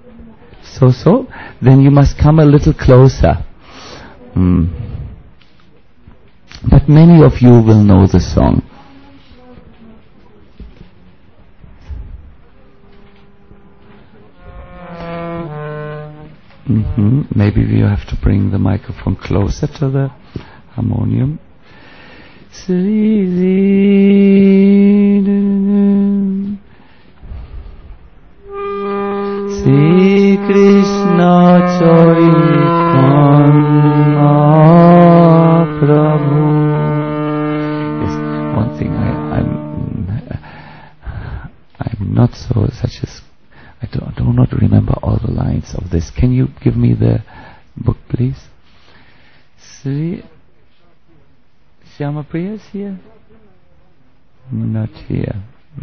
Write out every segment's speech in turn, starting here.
So? Then you must come a little closer. But many of you will know the song. Maybe we have to bring the microphone closer to the harmonium. Sri Krishna Chaitanya Prabhu. Yes, one thing I'm not so such as I do not remember all the lines of this. Can you give me the book, please? Sri Shyamapriya is here? Not here.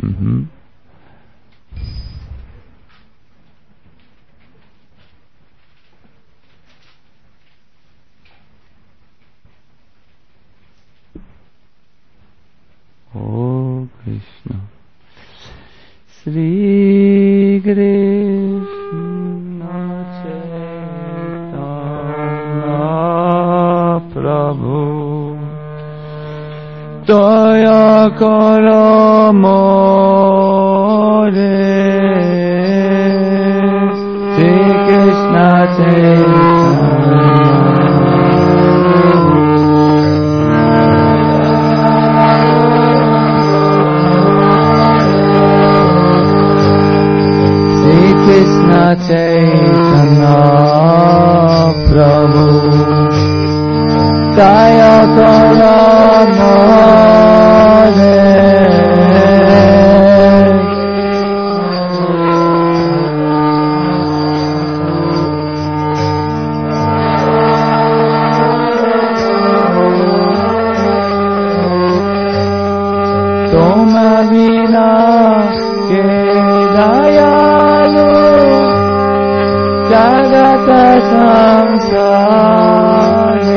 Oh Krishna. Sri Krishna Chaitanya Prabhu Daya kara more Sri Krishna Chaitanya Prabhu Daya kara more Toma vina ke dayalu Jagata samsare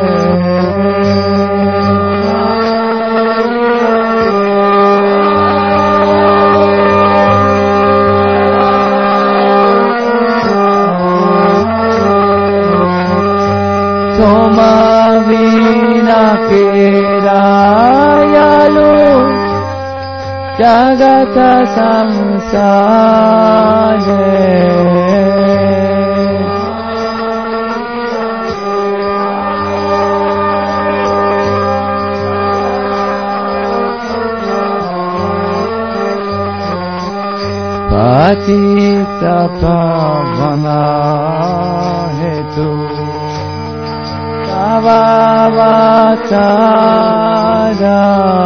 Toma vina ke dayalu Jagata samsare Patita pavana hetu Tavavatara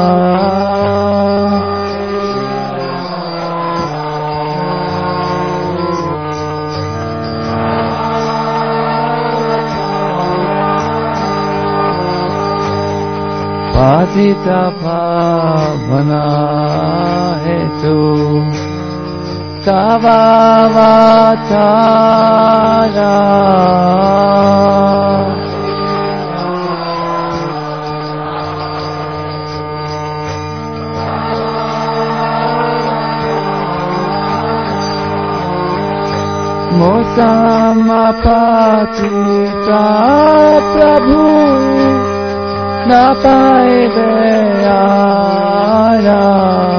Patita pavana hetu Tavavatara Mosamapatita Prabhu Na paibe ara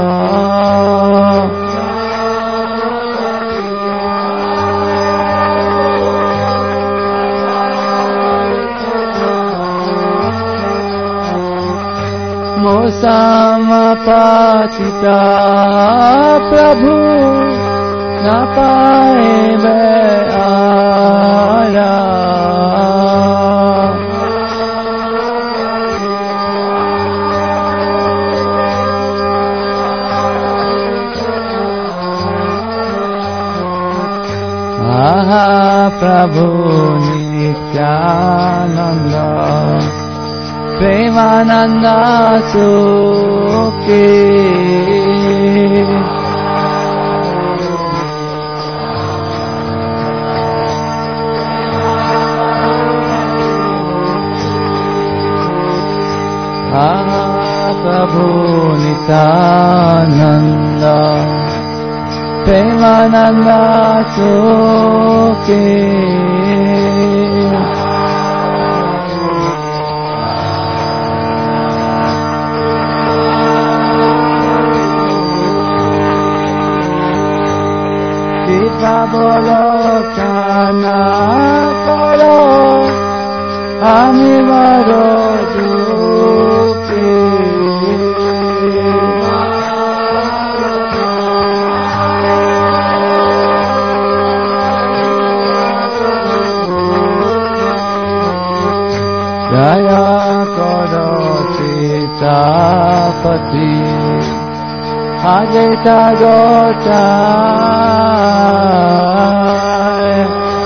Mosamapatita Prabhu Na paibe ara Aha Prabhu Nityananda Premananda Sukhi Aha Prabhu Nityananda Premananda Sukhi के कृपा बोलो काना करो हमें बड़ो दुखी दया करो सीतापति आगे जागो चाय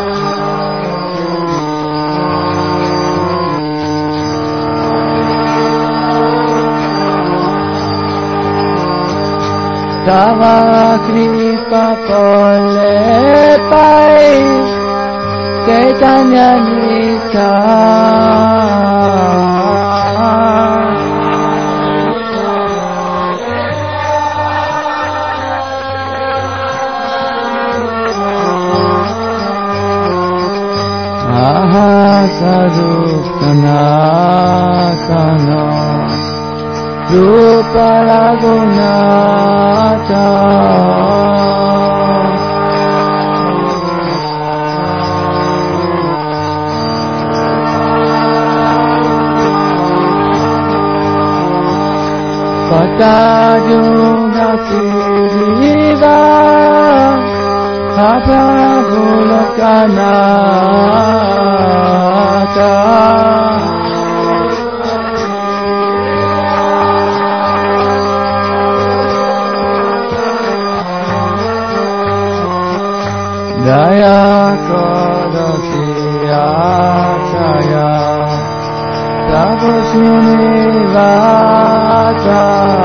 तवा कृपा कोले पाए चैतन्य नित्याय आहा स्वरूप सनातन रूप रघुनाथ पता जुना सिरिवा प्रभु लोकनाथ दया करो सियाचया प्रभु श्रीनिवासा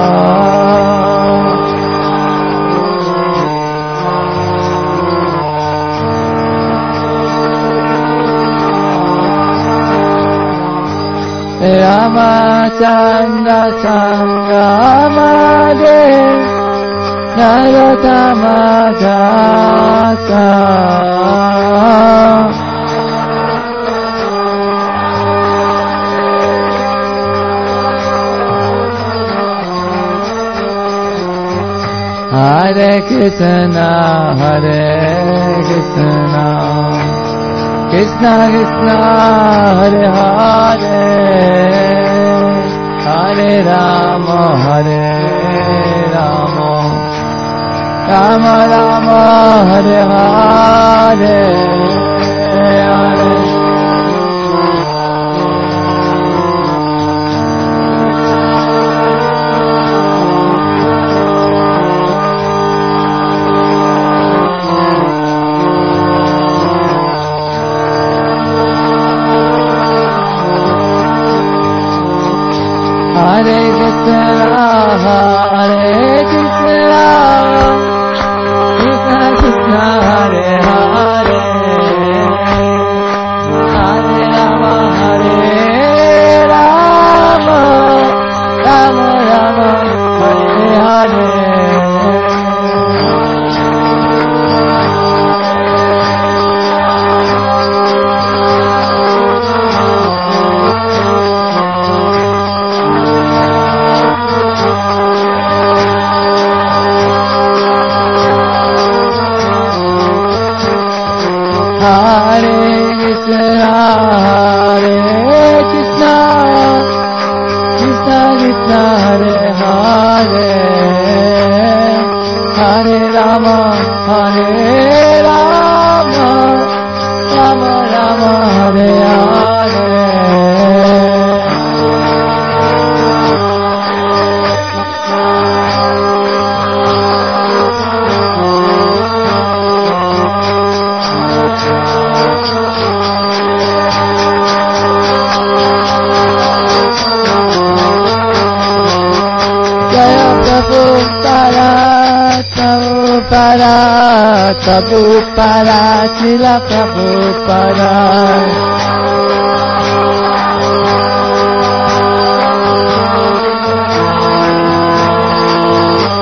रामचंद्र संगमदे नरोत्तम दासा हरे Krishna Krishna Krishna Hare Hare Hare Ram Ram Ram Hare Hare Hare Hare Krishna Krishna Krishna Hare Hare Hare Ram Ram Ram Hare Hare Hare Krishna Krishna Krishna Hare Hare Hare Ram Ram Ram Hare Hare Prabhupada, Srila Prabhupada.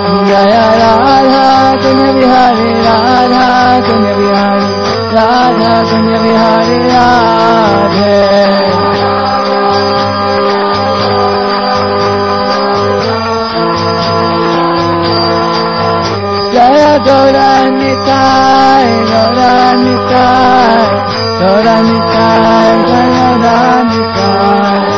Jaya Radha Kunya Bihari, Radha Kunya Bihari, Radha Radhe Jaya Gauranitai, Gauranitai, Gauranitai, Gauranitai.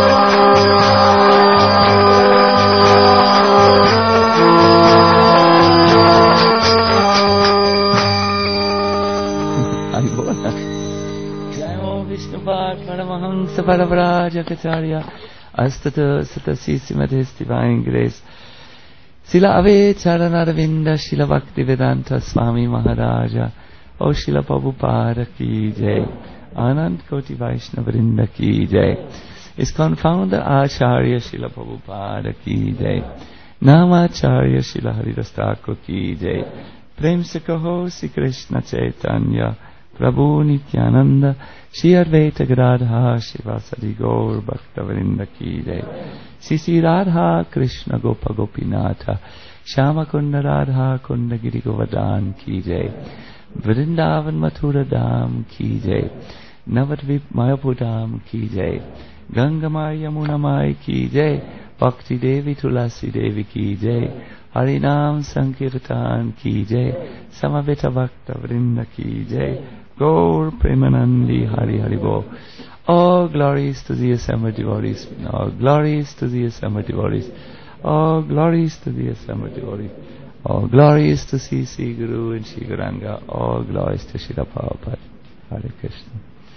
Paramahamsa Paravrajakacharya Astata Satasi Simadhis Divine Grace Sila Ave Charanaravinda Shila Bhakti Vedanta Swami Maharaja O Shila Prabhupada Ki Jai Anand Koti Vaishnavrinda Ki Jai ISKCON Founder Acharya Shila Prabhupada Ki Jai Namacharya Shila Haridas Thakur Ki Jai Prem Se Kaho Sri Krishna Chaitanya Prabhu Nityananda Shri Advaita Gadadhar Shivasadi Gaur Bhaktavrinda Ki Jai Sisi Radha Krishna Gopa Gopinatha Shama Kunda Radha Kunda Giri Govardhan Ki Jai Vrindavan Mathura Dham Ki Jai Navadvip Mayapur Dham Ki Jai Ganga Maya Yamuna Mai Ki Jai Bhakti Devi Tulasi Devi Ki Jai Harinam Sankirtan Ki Jai Samaveta Bhaktavrinda Ki Jai Gaur Premanandi Hari Hari Bo. All glories to the assembled devotees. All glories to the assembled devotees. All glories to the assembled devotees. All glories to C.C. Guru and Shri Gauranga. All glories to Srila Prabhupada. Hare Krishna.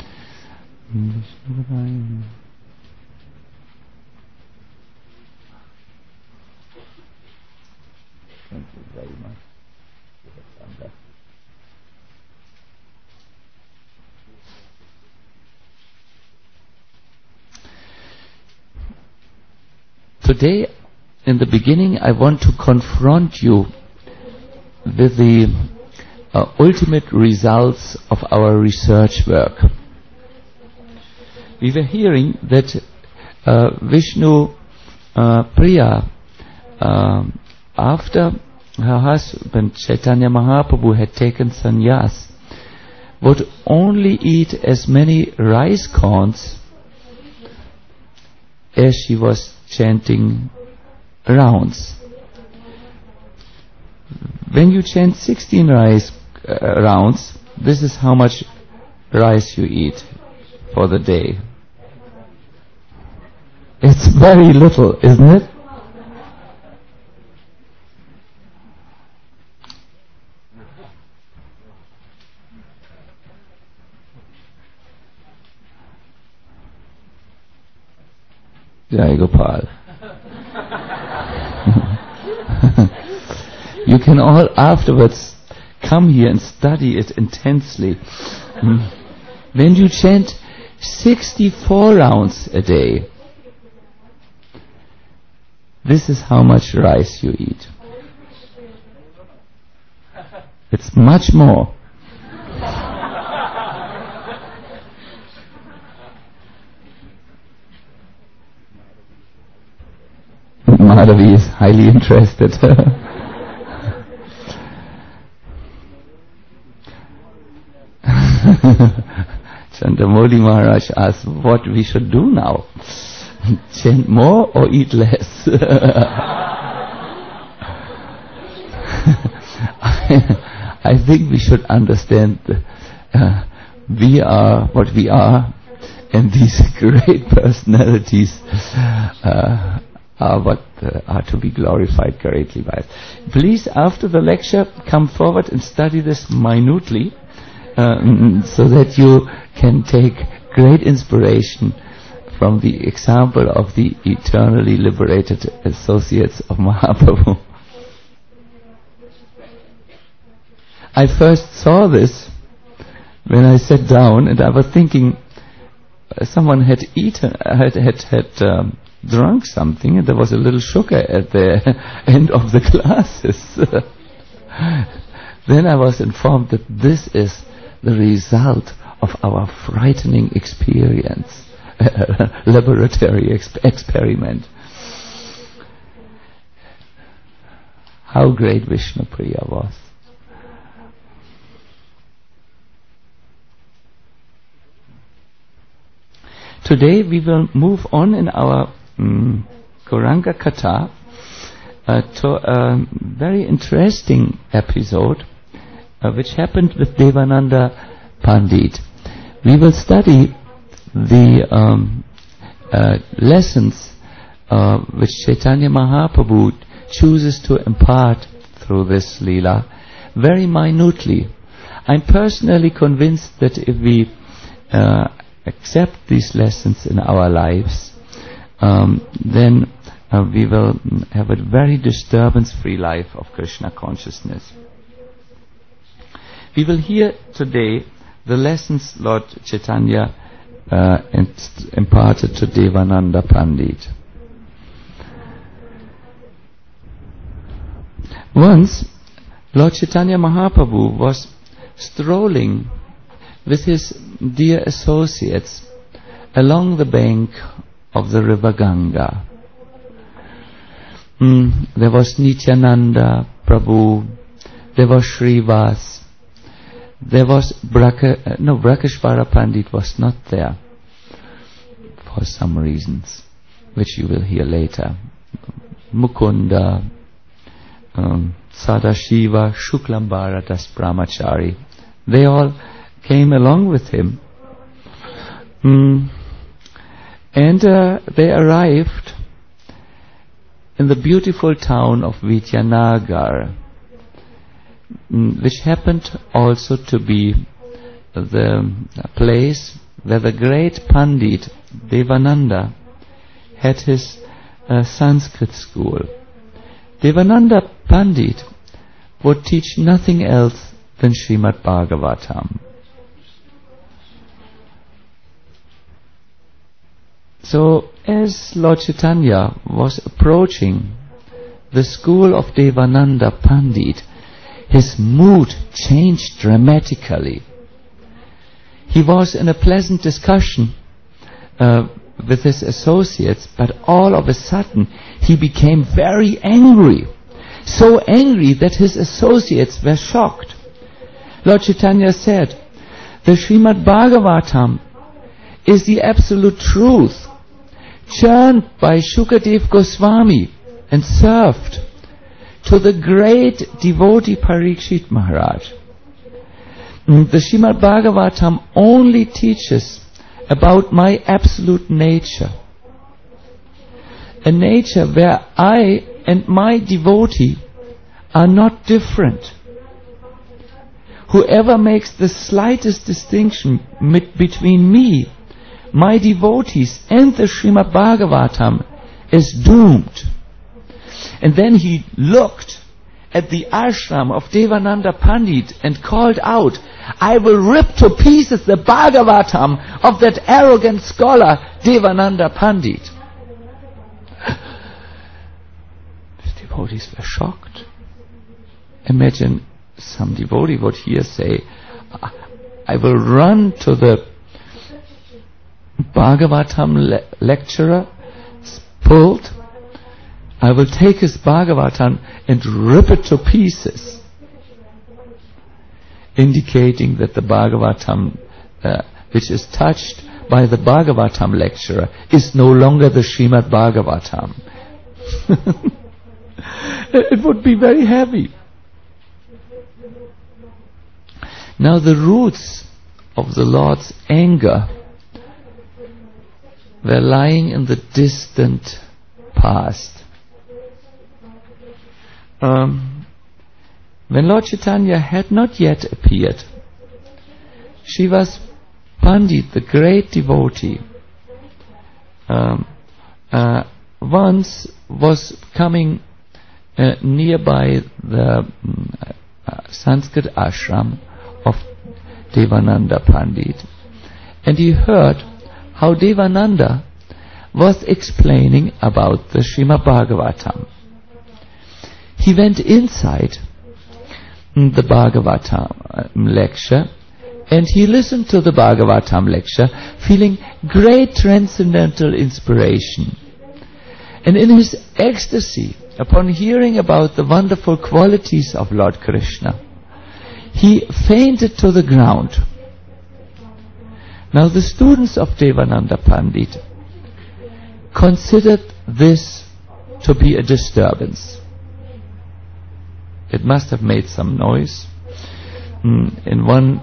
Thank you very much. Today, in the beginning, I want to confront you with the ultimate results of our research work. We were hearing that Vishnu Priya, after her husband Chaitanya Mahaprabhu had taken sannyas, would only eat as many rice corns as she was chanting rounds. When you chant 16 rice rounds, this is how much rice you eat for the day. It's very little, isn't it? Jai Gopal. You can all afterwards come here and study it intensely. When you chant 64 rounds a day, this is how much rice you eat. It's much more. Madhavi is highly interested. Chandramoli Maharaj asked what we should do now. Chant more or eat less? I think we should understand we are what we are, and these great personalities are what are to be glorified greatly by us. Please, after the lecture, come forward and study this minutely, so that you can take great inspiration from the example of the eternally liberated associates of Mahaprabhu. I first saw this when I sat down, and I was thinking someone had drunk something, and there was a little sugar at the end of the glasses. Then I was informed that this is the result of our frightening experience, laboratory experiment. How great Vishnu Priya was. today we will move on in our Gauranga Katha to a very interesting episode which happened with Devananda Pandit. We will study the lessons which Chaitanya Mahaprabhu chooses to impart through this Leela very minutely. I'm personally convinced that if we accept these lessons in our lives, then we will have a very disturbance-free life of Krishna consciousness. We will hear today the lessons Lord Chaitanya imparted to Devananda Pandit. Once, Lord Chaitanya Mahaprabhu was strolling with his dear associates along the bank of the river Ganga. There was Nityananda Prabhu, there was Srivas, there was Brakeshwara Pandit was not there for some reasons, which you will hear later. Mukunda, Sadashiva, Shuklambara Das Brahmachari, they all came along with him. And they arrived in the beautiful town of Vidyanagar, which happened also to be the place where the great Pandit Devananda had his Sanskrit school. Devananda Pandit would teach nothing else than Srimad Bhagavatam. So, as Lord Chaitanya was approaching the school of Devananda Pandit, his mood changed dramatically. He was in a pleasant discussion with his associates, but all of a sudden he became very angry. So angry that his associates were shocked. Lord Chaitanya said, the Srimad Bhagavatam is the absolute truth, churned by Shukadev Goswami and served to the great devotee Parikshit Maharaj. The Srimad Bhagavatam only teaches about my absolute nature, a nature where I and my devotee are not different. Whoever makes the slightest distinction between me, my devotees and the Srimad Bhagavatam is doomed. And then he looked at the ashram of Devananda Pandit and called out, I will rip to pieces the Bhagavatam of that arrogant scholar Devananda Pandit. The devotees were shocked. Imagine some devotee would here say, I will run to the Bhagavatam lecturer, pulpit, I will take his Bhagavatam and rip it to pieces, indicating that the Bhagavatam which is touched by the Bhagavatam lecturer is no longer the Srimad Bhagavatam. It would be very heavy. Now the roots of the Lord's anger were lying in the distant past. When Lord Chaitanya had not yet appeared, Srivas Pandit, the great devotee, once was coming nearby the Sanskrit ashram of Devananda Pandit, and he heard how Devananda was explaining about the Srimad Bhagavatam. He went inside the Bhagavatam lecture and he listened to the Bhagavatam lecture feeling great transcendental inspiration. And in his ecstasy, upon hearing about the wonderful qualities of Lord Krishna, he fainted to the ground. Now the students of Devananda Pandit considered this to be a disturbance. It must have made some noise. In one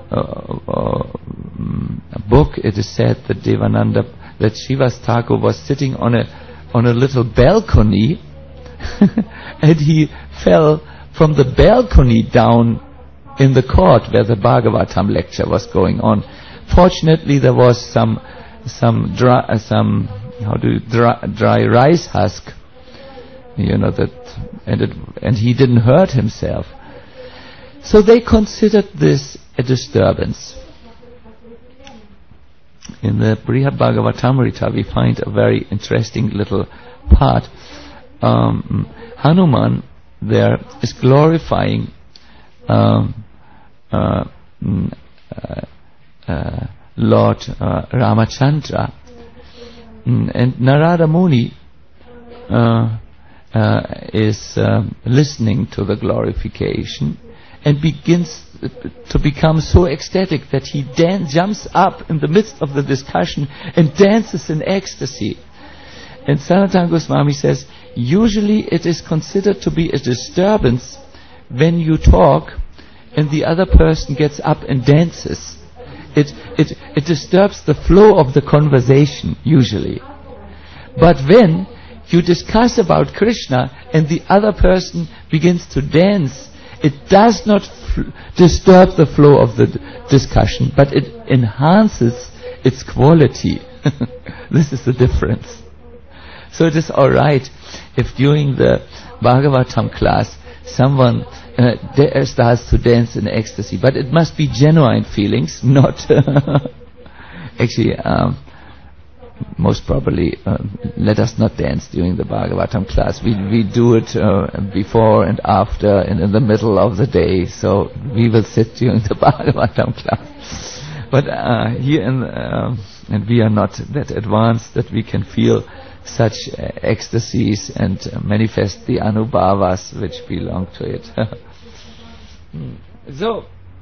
book it is said that that Srivas Thakur was sitting on a little balcony and he fell from the balcony down in the court where the Bhagavatam lecture was going on. Fortunately, there was some dry rice husk, and he didn't hurt himself. So they considered this a disturbance. In the Brihad Bhagavatamrita we find a very interesting little part. Hanuman there is glorifying Lord Ramachandra, and Narada Muni is listening to the glorification and begins to become so ecstatic that he jumps up in the midst of the discussion and dances in ecstasy. And Sanatana Goswami says, usually it is considered to be a disturbance when you talk and the other person gets up and dances. It disturbs the flow of the conversation, usually. But when you discuss about Krishna and the other person begins to dance, it does not disturb the flow of the discussion, but it enhances its quality. This is the difference. So it is alright if during the Bhagavatam class someone starts to dance in ecstasy, but it must be genuine feelings, not actually most probably let us not dance during the Bhagavatam class. We do it before and after and in the middle of the day, so we will sit during the Bhagavatam class. But here and we are not that advanced that we can feel such ecstasies and manifest the anubhavas which belong to it. So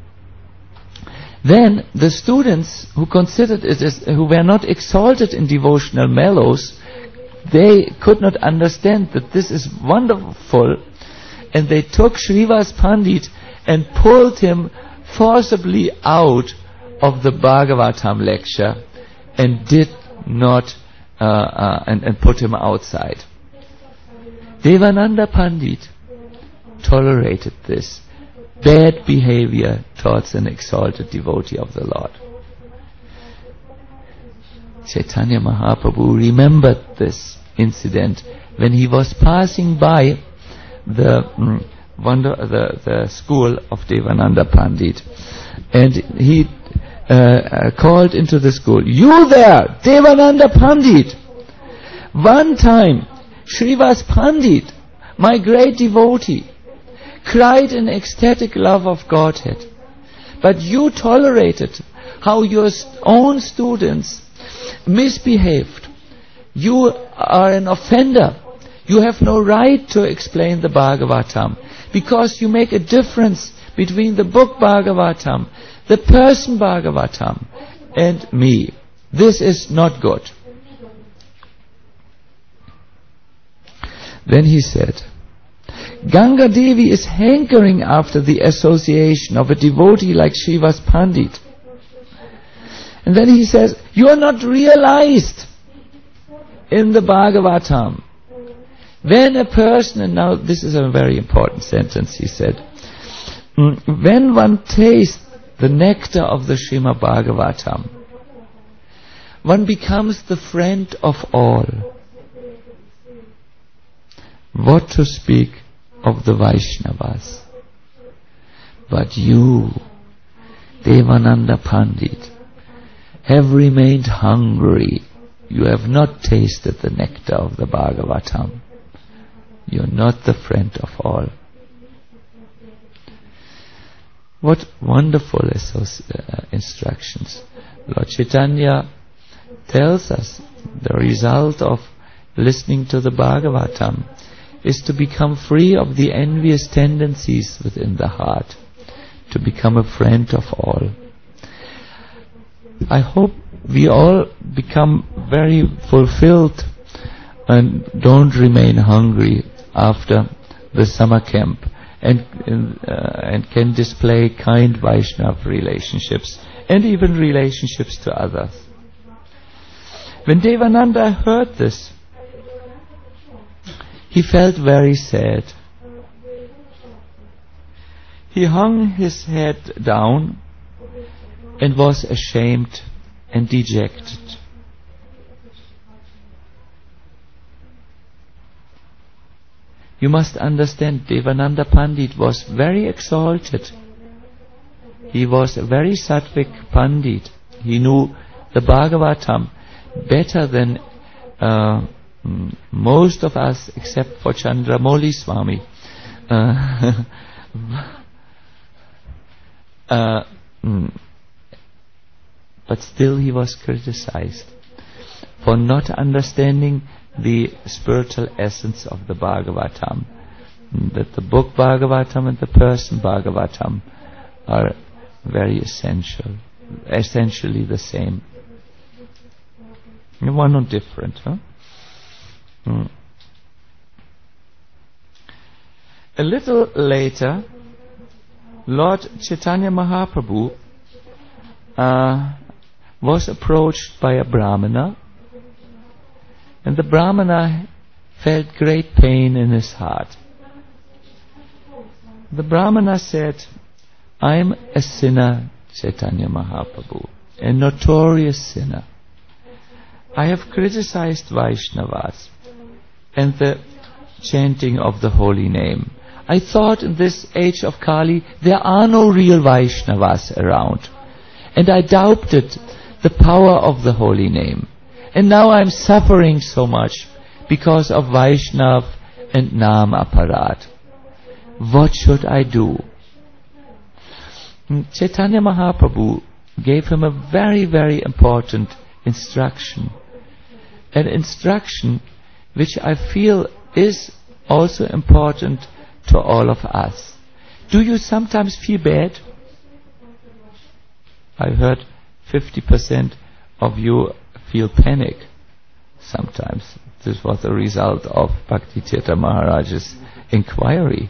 then the students who considered it who were not exalted in devotional mellows, they could not understand that this is wonderful, and they took Srivas Pandit and pulled him forcibly out of the Bhagavatam lecture and did not and put him outside. Devananda Pandit tolerated this bad behavior towards an exalted devotee of the Lord. Chaitanya Mahaprabhu remembered this incident when he was passing by the school of Devananda Pandit, and he called into the school, "You there, Devananda Pandit! One time, Srivas Pandit, my great devotee, cried in ecstatic love of Godhead, but you tolerated how your own students misbehaved. You are an offender. You have no right to explain the Bhagavatam, because you make a difference between the book Bhagavatam, the person Bhagavatam, and me. This is not good." Then he said, "Ganga Devi is hankering after the association of a devotee like Srivas Pandit." And then he says, "You are not realized in the Bhagavatam. When a person," and now this is a very important sentence, he said, "when one tastes the nectar of the Srimad Bhagavatam, one becomes the friend of all. What to speak of the Vaishnavas? But you, Devananda Pandit, have remained hungry. You have not tasted the nectar of the Bhagavatam. You are not the friend of all." What wonderful instructions. Lord Chaitanya tells us the result of listening to the Bhagavatam is to become free of the envious tendencies within the heart, to become a friend of all. I hope we all become very fulfilled and don't remain hungry after the summer camp, and can display kind Vaishnava relationships and even relationships to others. When Devananda heard this, he felt very sad. He hung his head down and was ashamed and dejected. You must understand, Devananda Pandit was very exalted. He was a very sattvic Pandit. He knew the Bhagavatam better than most of us, except for Chandramouli Swami. But still he was criticized for not understanding the spiritual essence of the Bhagavatam. That the book Bhagavatam and the person Bhagavatam are very essential, essentially the same. One not different, huh? A little later, Lord Chaitanya Mahaprabhu was approached by a Brahmana, and the Brahmana felt great pain in his heart. The Brahmana said, "I am a sinner, Chaitanya Mahaprabhu, a notorious sinner. I have criticized Vaishnavas and the chanting of the holy name. I thought in this age of Kali there are no real Vaishnavas around, and I doubted the power of the holy name. And now I am suffering so much because of Vaishnav and Nam Aparat. What should I do?" Chaitanya Mahaprabhu gave him a very, very important instruction. An instruction which I feel is also important to all of us. Do you sometimes feel bad? I heard 50% of you feel panic sometimes. This was the result of Bhakti Tirtha Maharaj's inquiry.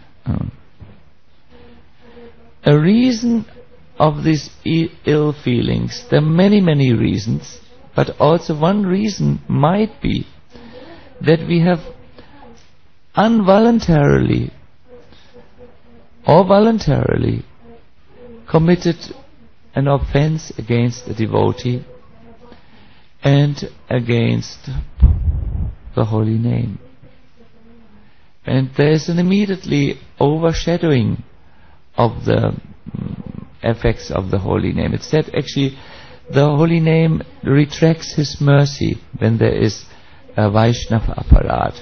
A reason of these ill feelings, there are many, many reasons, but also one reason might be that we have involuntarily or voluntarily committed an offense against a devotee and against the holy name. And there is an immediately overshadowing of the effects of the holy name. It's that actually the holy name retracts his mercy when there is a Vaishnava Aparat.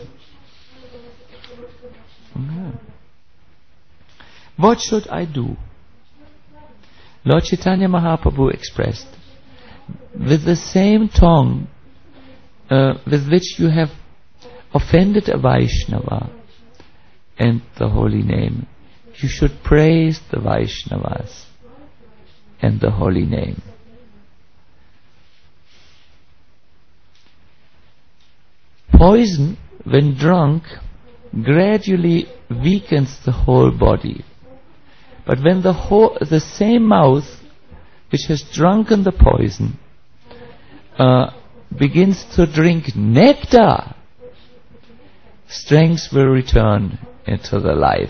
What should I do? Lord Chaitanya Mahaprabhu expressed, with the same tongue with which you have offended a Vaishnava and the holy name, you should praise the Vaishnavas and the holy name. Poison, when drunk, gradually weakens the whole body. But when the same mouth which has drunken the poison begins to drink nectar, strength will return into the life.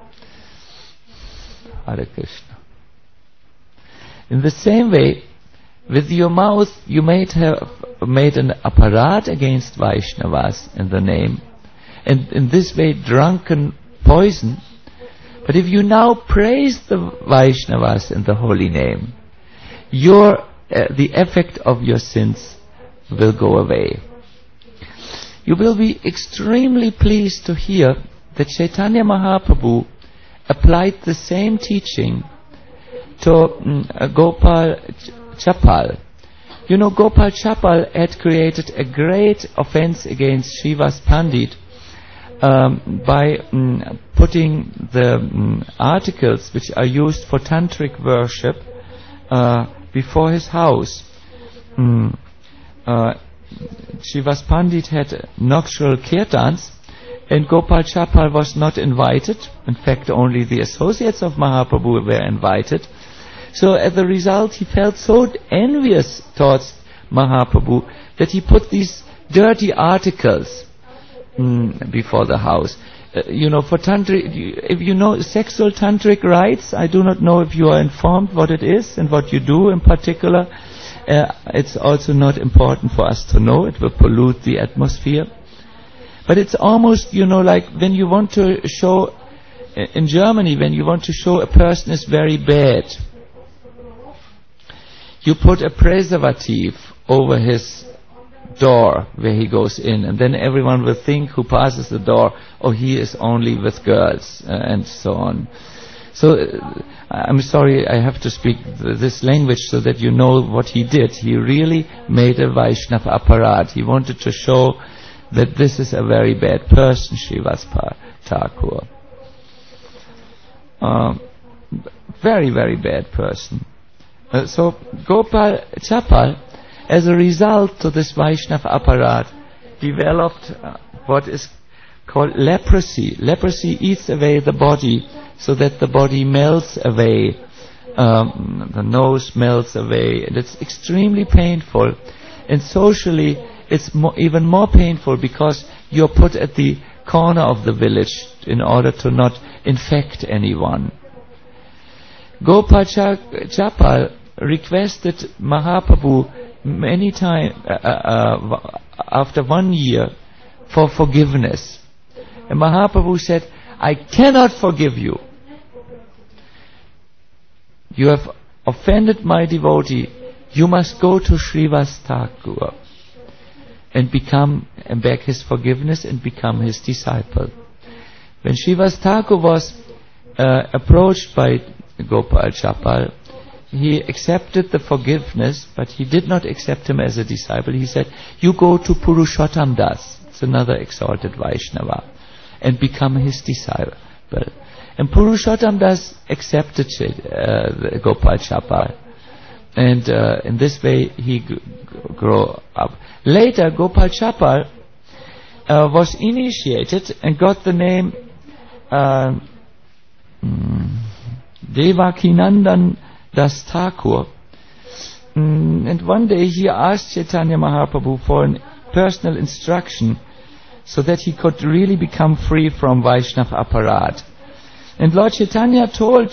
Hare Krishna. In the same way, with your mouth you might have made an aparat against Vaishnavas in the name, and in this way drunken poison. But if you now praise the Vaishnavas in the holy name, the effect of your sins will go away. You will be extremely pleased to hear that Chaitanya Mahaprabhu applied the same teaching to Gopal Chapal. You know, Gopal Chapal had created a great offense against Srivas Pandit by putting the articles which are used for tantric worship before his house. Srivas Pandit had nocturnal kirtans, and Gopal Chapal was not invited. In fact, only the associates of Mahaprabhu were invited. So as a result, he felt so envious towards Mahaprabhu that he put these dirty articles before the house. For tantric, if you know sexual tantric rites, I do not know if you are informed what it is and what you do in particular. It's also not important for us to know. It will pollute the atmosphere. But it's almost, like when you want to show, in Germany, when you want to show a person is very bad, you put a preservative over his door where he goes in, and then everyone will think who passes the door, oh, he is only with girls, and so on. So, I'm sorry, I have to speak this language so that you know what he did. He really made a Vaishnava apparat. He wanted to show that this is a very bad person, Srivas Thakur. Very, very bad person. So Gopal Chapal, as a result to this Vaishnava apparat, developed what is called leprosy. Leprosy eats away the body so that the body melts away. The nose melts away, and it's extremely painful. And socially, it's even more painful because you're put at the corner of the village in order to not infect anyone. Gopal Chapal requested Mahaprabhu many times after 1 year for forgiveness. And Mahaprabhu said, I cannot forgive you. You have offended my devotee. You must go to Srivas Thakur and beg his forgiveness and become his disciple. When Srivas Thakur was approached by Gopal Chapal, he accepted the forgiveness, but he did not accept him as a disciple. He said, you go to Purushottam Das, it's another exalted Vaishnava, and become his disciple. And Purushottam Das accepted Gopal Chapal. And in this way he grew up. Later, Gopal Chapal was initiated and got the name Devakinandan Das Thakur. And one day he asked Chaitanya Mahaprabhu for an personal instruction so that he could really become free from Vaishnava apparat. And Lord Chaitanya told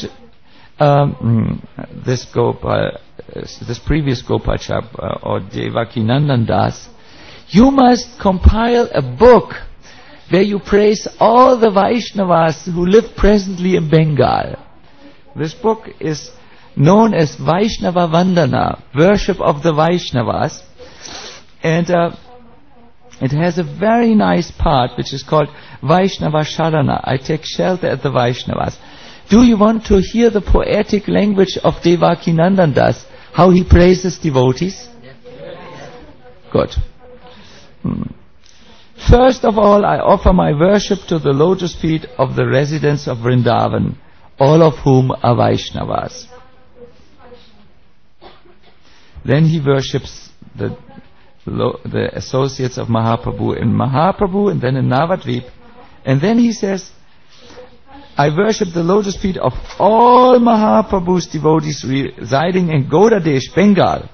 this previous Gopal Chapal or Devakinandan Das, you must compile a book where you praise all the Vaishnavas who live presently in Bengal. This book is known as Vaishnava Vandana, worship of the Vaishnavas, and it has a very nice part which is called Vaishnava Sharana. I take shelter at the Vaishnavas. Do you want to hear the poetic language of Devakinandan Das, how he praises devotees? Good. First of all, I offer my worship to the lotus feet of the residents of Vrindavan, all of whom are Vaishnavas. Then he worships the associates of Mahaprabhu in Mahaprabhu and then in Navadvip. And then he says, I worship the lotus feet of all Mahaprabhu's devotees residing in Gaudadesh, Bengal.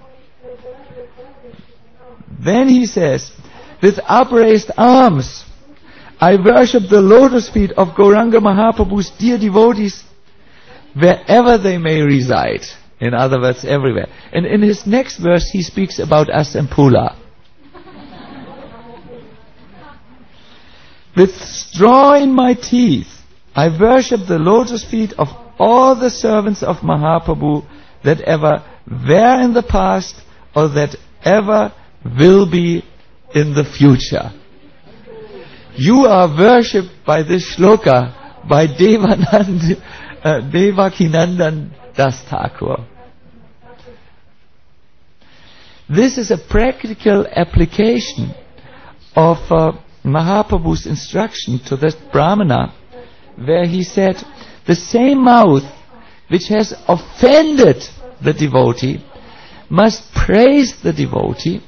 Then he says, with upraised arms, I worship the lotus feet of Gauranga Mahaprabhu's dear devotees wherever they may reside. In other words, everywhere. And in his next verse, he speaks about us in Pula. With straw in my teeth, I worship the lotus feet of all the servants of Mahaprabhu that ever were in the past or that ever will be in the future. You are worshipped by this shloka by Devakinandan Das Thakur. This is a practical application of Mahaprabhu's instruction to this Brahmana, where he said, the same mouth which has offended the devotee must praise the devotee,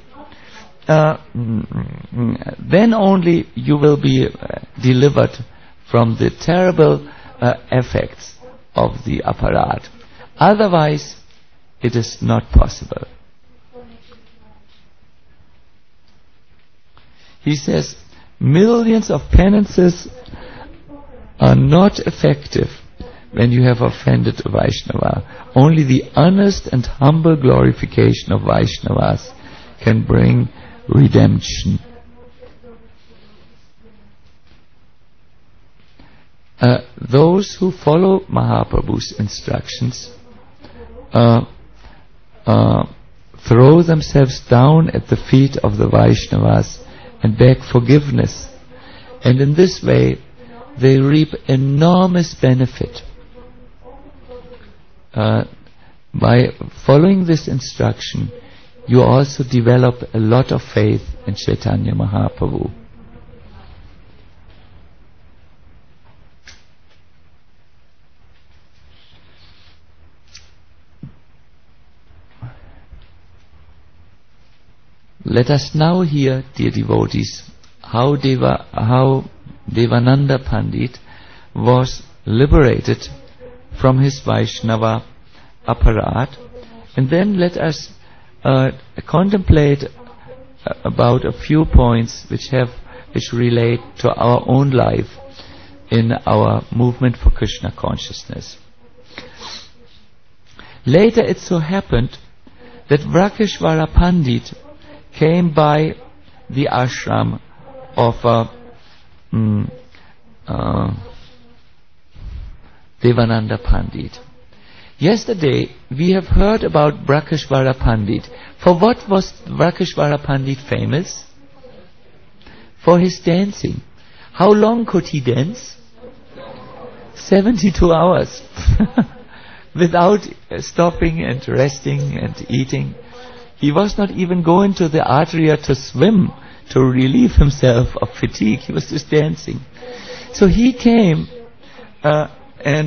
then only you will be delivered from the terrible effects of the aparat. Otherwise, it is not possible. He says, millions of penances are not effective when you have offended a Vaishnava. Only the honest and humble glorification of Vaishnavas can bring redemption. Those who follow Mahaprabhu's instructions throw themselves down at the feet of the Vaishnavas and beg forgiveness, and in this way they reap enormous benefit. By following this instruction, you also develop a lot of faith in Chaitanya Mahaprabhu. Let us now hear, dear devotees, how Devananda Pandit was liberated from his Vaishnava aparat, and then let us contemplate about a few points which relate to our own life in our movement for Krishna consciousness. Later it so happened that Vrakeshvara Pandit came by the ashram of Devananda Pandit. Yesterday we have heard about Vrakeshvara Pandit. For what was Vrakeshvara Pandit famous? For his dancing. How long could he dance? 72 hours. Without stopping and resting and eating. He was not even going to the Atria to swim to relieve himself of fatigue. He was just dancing. So he came and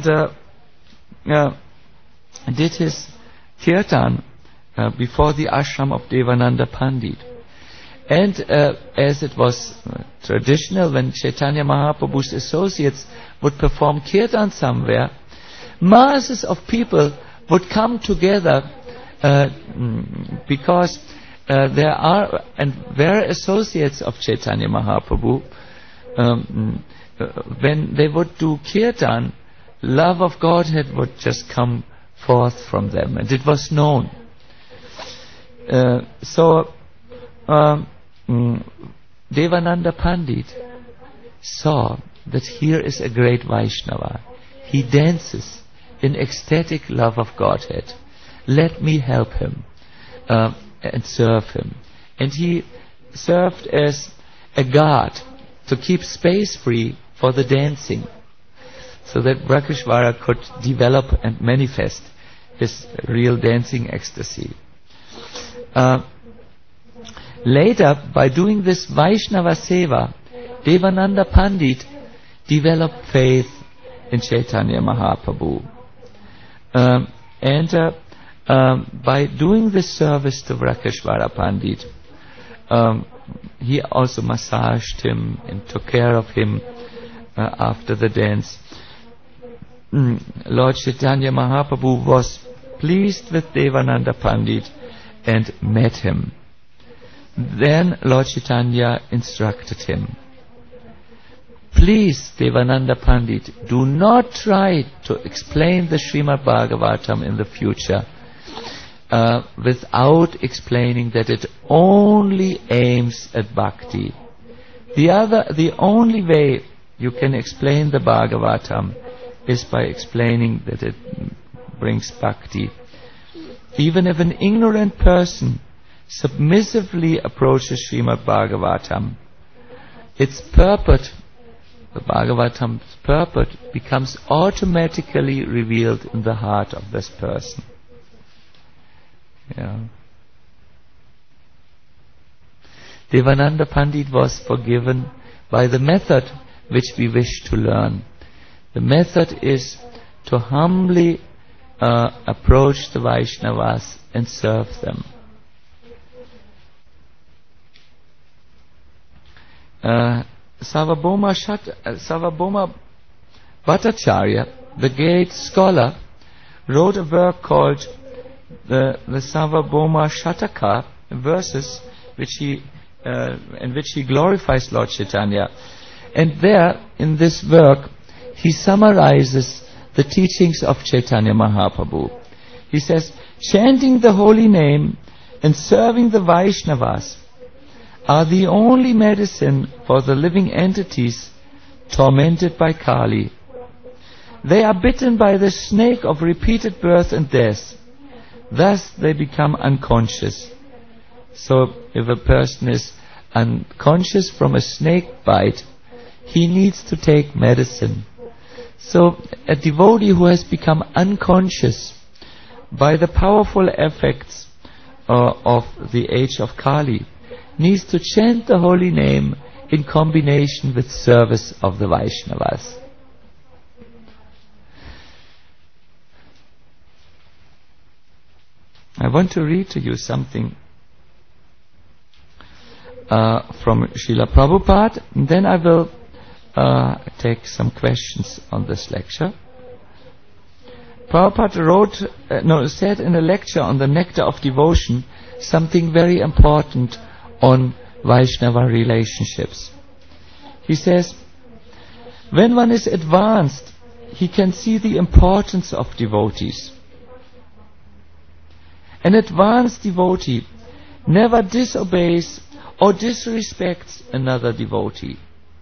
did his kirtan before the ashram of Devananda Pandit. And as it was traditional, when Chaitanya Mahaprabhu's associates would perform kirtan somewhere, masses of people would come together because there are and were associates of Chaitanya Mahaprabhu. When they would do kirtan, love of Godhead would just come forth from them, and it was known. So Devananda Pandit saw that here is a great Vaishnava. He dances in ecstatic love of Godhead. Let me help him and serve him. And he served as a guard to keep space free for the dancing, so that Vrakeshvara could develop and manifest his real dancing ecstasy. Later, by doing this Vaishnava Seva, Devananda Pandit developed faith in Chaitanya Mahaprabhu. By doing this service to Vrakeshvara Pandit, he also massaged him and took care of him after the dance. Lord Chaitanya Mahaprabhu was pleased with Devananda Pandit and met him. Then Lord Chaitanya instructed him, please, Devananda Pandit, do not try to explain the Srimad Bhagavatam in the future without explaining that it only aims at bhakti. The only way you can explain the Bhagavatam is by explaining that it brings bhakti. Even if an ignorant person submissively approaches Srimad Bhagavatam, its purport, the Bhagavatam's purport, becomes automatically revealed in the heart of this person. Yeah. Devananda Pandit was forgiven by the method which we wish to learn. The method is to humbly approach the Vaishnavas and serve them. Sarvabhauma Bhattacharya, the great scholar, wrote a work called the Sarvabhauma Shataka, verses in which he glorifies Lord Chaitanya. And there, in this work, he summarizes the teachings of Chaitanya Mahaprabhu. He says, chanting the holy name and serving the Vaishnavas are the only medicine for the living entities tormented by Kali. They are bitten by the snake of repeated birth and death. Thus they become unconscious. So if a person is unconscious from a snake bite, he needs to take medicine. So a devotee who has become unconscious by the powerful effects of the age of Kali needs to chant the holy name in combination with service of the Vaishnavas. I want to read to you something from Srila Prabhupada, and then I will take some questions on this lecture. Prabhupada said in a lecture on the nectar of devotion something very important on Vaishnava relationships. He says, when one is advanced, he can see the importance of devotees. An advanced devotee never disobeys or disrespects another devotee.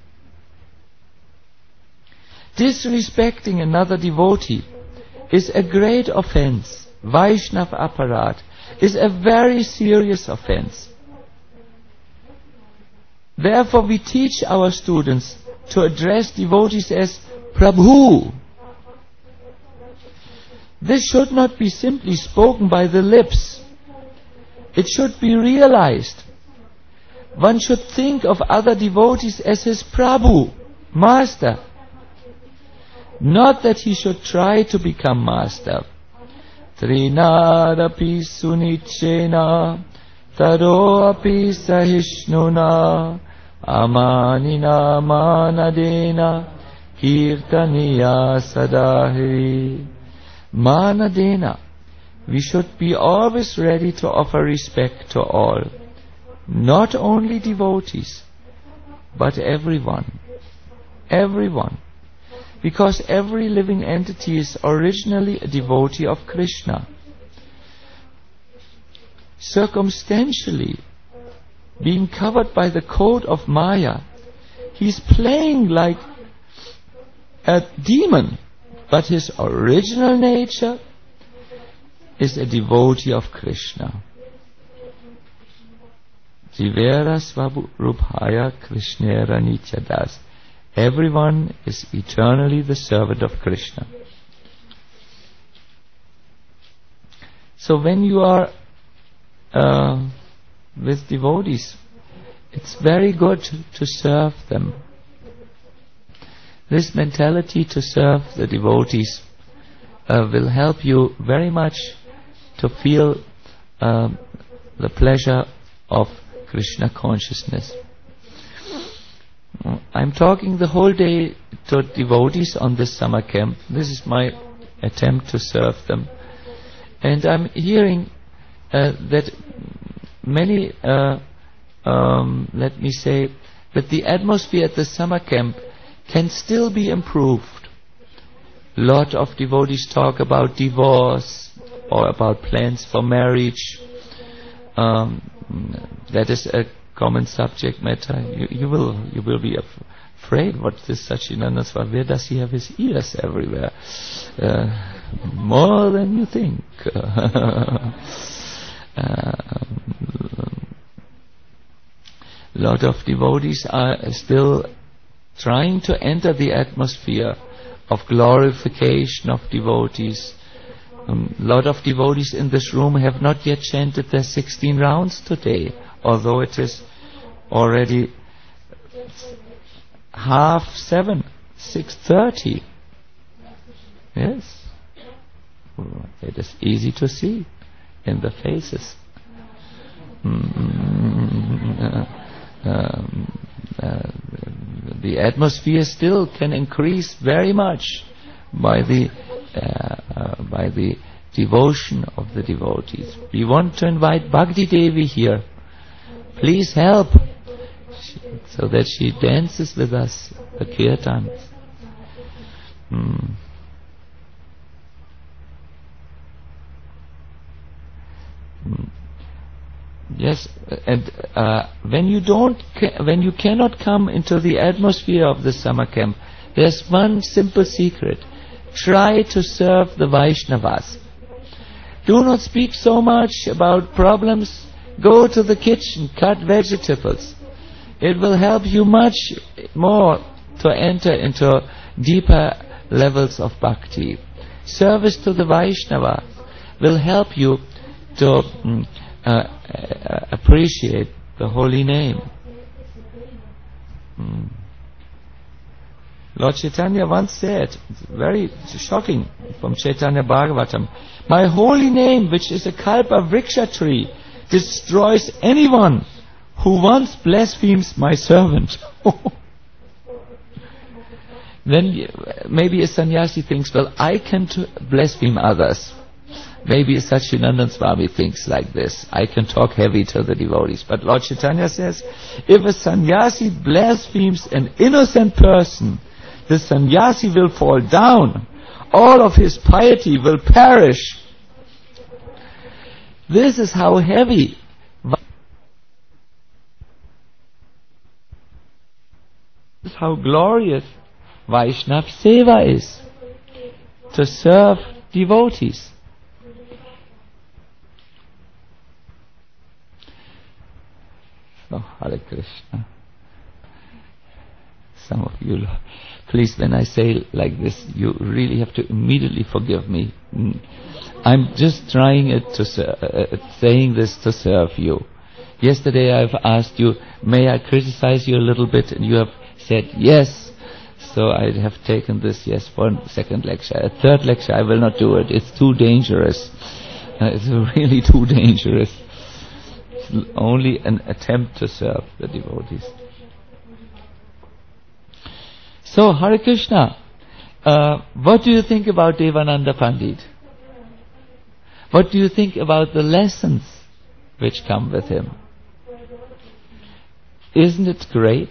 Disrespecting another devotee is a great offense. Vaishnav aparat is a very serious offense. Therefore we teach our students to address devotees as Prabhu. This should not be simply spoken by the lips. It should be realized. One should think of other devotees as his Prabhu, master. Not that he should try to become master. Trinadapi sunichena taro api sahishnuna amanina manadena kirtaniya sadahiri. Manadena, we should be always ready to offer respect to all, not only devotees, but everyone. Everyone. Because every living entity is originally a devotee of Krishna. Circumstantially, being covered by the coat of Maya, he is playing like a demon, but his original nature is a devotee of Krishna. Jivera Swarupaya Krishnera Nityadas. Everyone is eternally the servant of Krishna. So when you are with devotees, it's very good to serve them. This mentality to serve the devotees will help you very much to feel the pleasure of Krishna consciousness. I'm talking the whole day to devotees on this summer camp. This is my attempt to serve them. And I'm hearing that many, let me say, that the atmosphere at the summer camp can still be improved. A lot of devotees talk about divorce or about plans for marriage. That is a common subject matter. You will be afraid. What is Satchidananda Swami? Where does he have his ears everywhere? More than you think. A lot of devotees are still trying to enter the atmosphere of glorification of devotees. A lot of devotees in this room have not yet chanted their 16 rounds today, although it is already 6:30. Yes. It is easy to see in the faces. The atmosphere still can increase very much by the devotion of the devotees. We want to invite Bhakti Devi here. Please help, so that she dances with us the kirtan. Yes, and when you cannot come into the atmosphere of the summer camp, there's one simple secret. Try to serve the Vaishnavas. Do not speak so much about problems. Go to the kitchen, cut vegetables. It will help you much more to enter into deeper levels of bhakti. Service to the Vaishnava will help you to appreciate the holy name. Lord Chaitanya once said, very shocking, from Chaitanya Bhagavatam, my holy name, which is a kalpa vriksha tree, destroys anyone who once blasphemes my servant. Then maybe a sannyasi thinks, well, I can blaspheme others. Maybe Satchidananda Swami thinks like this. I can talk heavy to the devotees. But Lord Chaitanya says, if a sannyasi blasphemes an innocent person, the sannyasi will fall down. All of his piety will perish. This is how heavy, this is how glorious Vaishnava Seva is. To serve devotees. Oh, Hare Krishna. Some of you, please, when I say like this, you really have to immediately forgive me. I'm just trying saying this to serve you. Yesterday I've asked you, may I criticize you a little bit, and you have said yes. So I have taken this yes for a second lecture. A third lecture I will not do it. It's too dangerous. It's really too dangerous. It's only an attempt to serve the devotees. So, Hare Krishna, what do you think about Devananda Pandit? What do you think about the lessons which come with him? Isn't it great?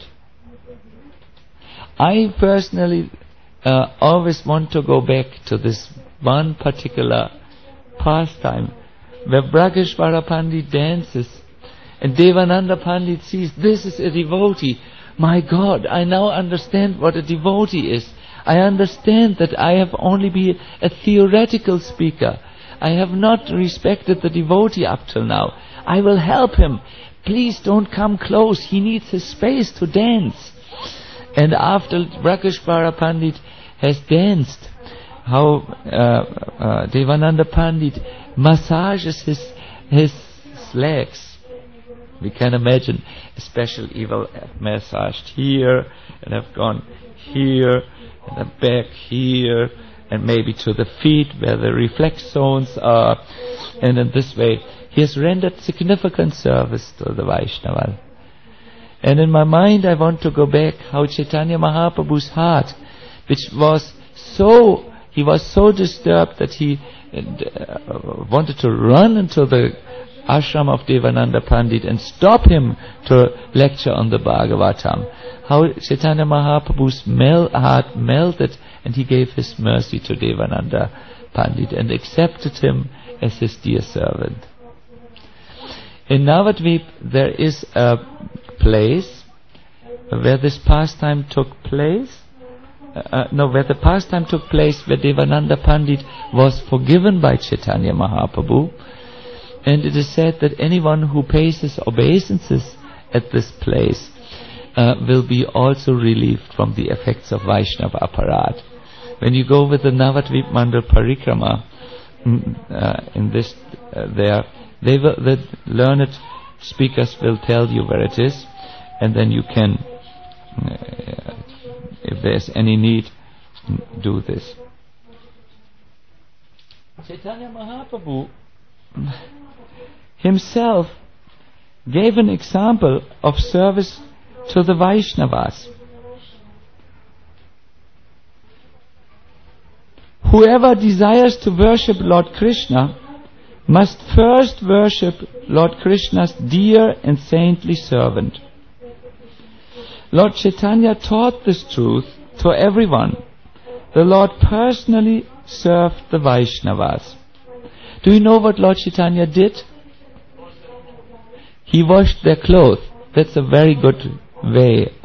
I personally always want to go back to this one particular pastime where Brageshwara Pandit dances and Devananda Pandit sees this is a devotee. My God, I now understand what a devotee is. I understand that I have only been a theoretical speaker. I have not respected the devotee up till now. I will help him. Please don't come close. He needs his space to dance. And after Brageshwara Pandit has danced, how Devananda Pandit massages his legs. We can imagine a special evil massaged here, and have gone here, and the back here, and maybe to the feet where the reflex zones are. And in this way, he has rendered significant service to the Vaishnava. And in my mind I want to go back how Chaitanya Mahaprabhu's heart, which was he was so disturbed that he wanted to run into the ashram of Devananda Pandit and stop him to lecture on the Bhagavatam. How Chaitanya Mahaprabhu's heart melted, and he gave his mercy to Devananda Pandit and accepted him as his dear servant. In Navadvip there is a place where this pastime took place. Where the pastime took place, where Devananda Pandit was forgiven by Chaitanya Mahaprabhu. And it is said that anyone who pays his obeisances at this place will be also relieved from the effects of Vaishnava aparat. When you go with the Navadvip Mandal Parikrama, in this, the learned speakers will tell you where it is, and then you can, if there's any need, do this. Chaitanya Mahaprabhu himself gave an example of service to the Vaishnavas. Whoever desires to worship Lord Krishna must first worship Lord Krishna's dear and saintly servant. Lord Chaitanya taught this truth to everyone. The Lord personally served the Vaishnavas. Do you know what Lord Chaitanya did? He washed their clothes. That's a very good way.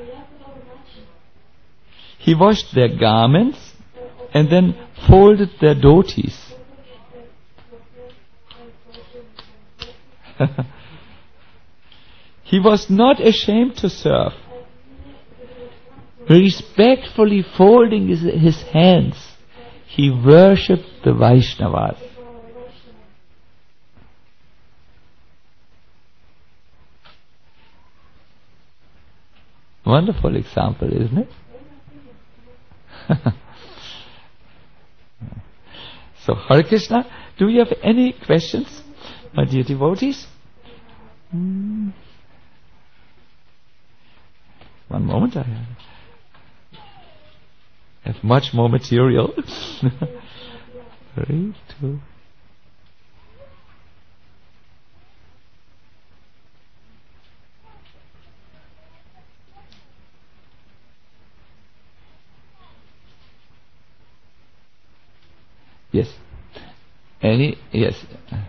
He washed their garments and then folded their dhotis. He was not ashamed to serve. Respectfully folding his hands, he worshipped the Vaishnavas. Wonderful example, isn't it? So, Hare Krishna, do you have any questions, my dear devotees? One moment, I have much more material. 3, 2. Yes. Any? Yes.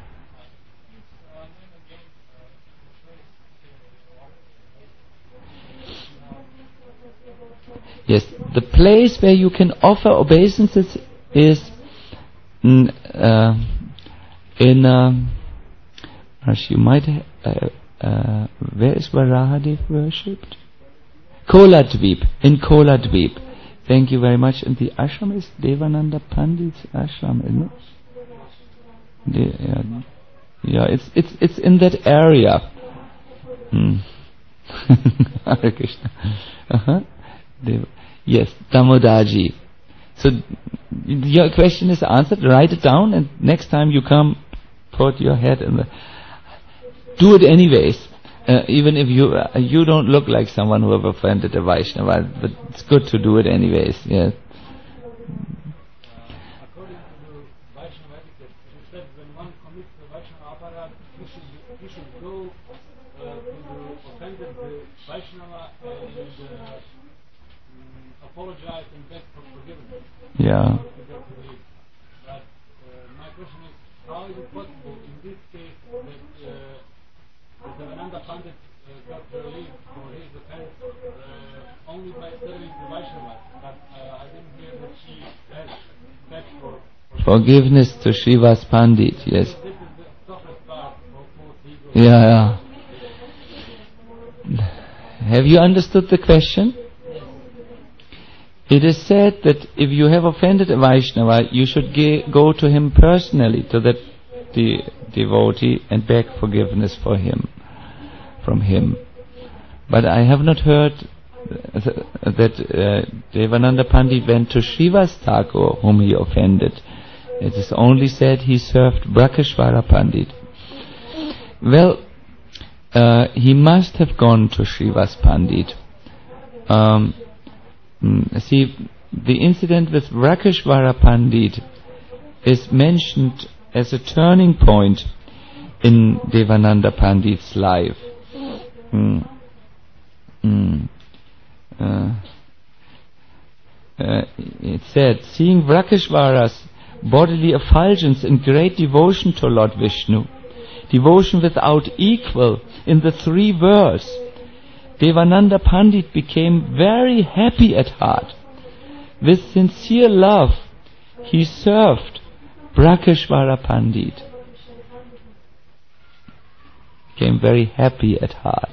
Yes. The place where you can offer obeisances is in you might where is Varahadev worshipped? Koladvip. In Koladvip. Thank you very much. And the ashram is Devananda Pandit's ashram, isn't it? Yeah, it's in that area. Hare Krishna. Yes, Damodaji. So your question is answered. Write it down, and next time you come, put your head in the. Do it anyways. Even if you don't look like someone who have offended a Vaishnava, but it's good to do it anyways. Yes. According to the Vaishnava etiquette, it said when one commits the Vaishnava aparat, he should go to the offended Vaishnava and apologize and beg for forgiveness. Yeah. But my question is, how is it possible in this case that Devananda Pandit got relief for his offense only by serving the Vaishnavas, but I didn't hear that she has begged for forgiveness to Srivas Pandit, yes. This is the toughest part for people. Yeah. Have you understood the question? It is said that if you have offended a Vaishnava, you should go to him personally, to that devotee, and beg forgiveness from him. But I have not heard that Devananda Pandit went to Srivas Thakur, whom he offended. It is only said he served Brakeshwara Pandit. Well, he must have gone to Srivas Pandit. See, the incident with Brakeshwara Pandit is mentioned as a turning point in Devananda Pandit's life. It said, seeing Brakeshwara's bodily effulgence in great devotion to Lord Vishnu, devotion without equal in the 3 worlds, Devananda Pandit became very happy at heart. With sincere love, he served Brakeshwara Pandit. Became very happy at heart.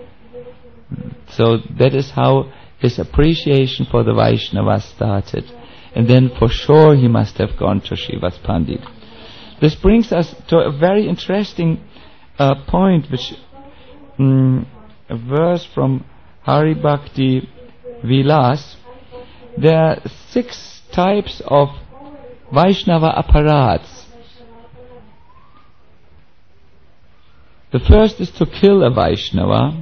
So that is how his appreciation for the Vaishnava started. And then for sure he must have gone to Srivas Pandit. This brings us to a very interesting point, which a verse from Hari Bhakti Vilas. There are 6 types of Vaishnava apparats. The first is to kill a Vaishnava.